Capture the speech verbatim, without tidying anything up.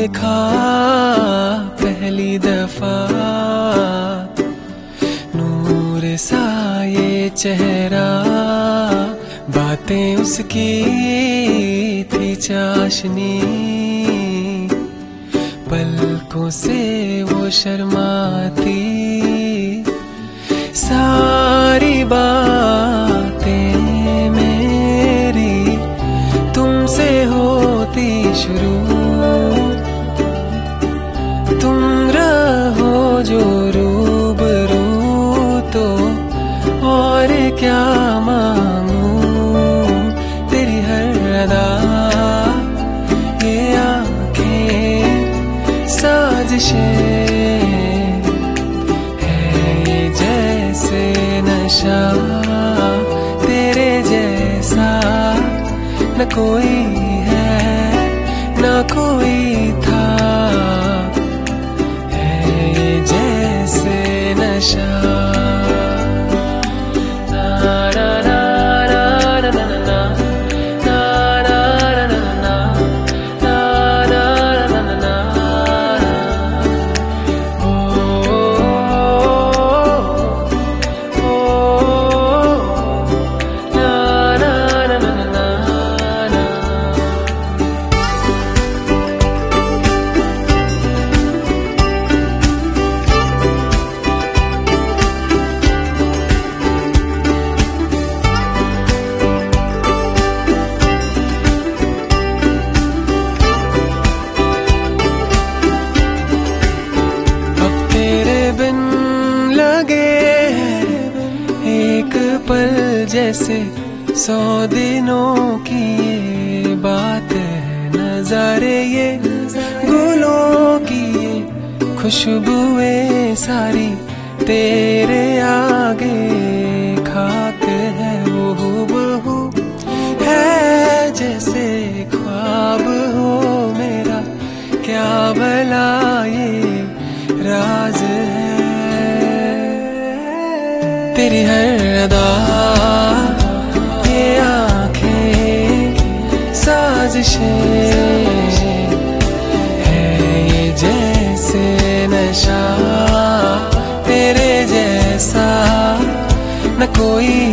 देखा पहली दफा, नूर सा ये चेहरा, बातें उसकी थी चाशनी, पलकों से वो शर्माती, सारी बातें मेरी तुमसे होती शुरू, तुम रहो जो रूबरू तो और क्या मांगूं, तेरी हर अदा ये आँखें साजिशें है ये जैसे नशा, तेरे जैसा न कोई है न कोई था, है ये जैसे नशा। पल जैसे सौ दिनों की ये बात है, नजारे ये गुलों की ये खुशबुएं सारी तेरे आगे खाक है, वो हूबहू है जैसे ख्वाब हो मेरा, क्या भला ये राज है, तेरी हर अदा ये आँखें साजिशें है ये जैसे नशा, तेरे जैसा न कोई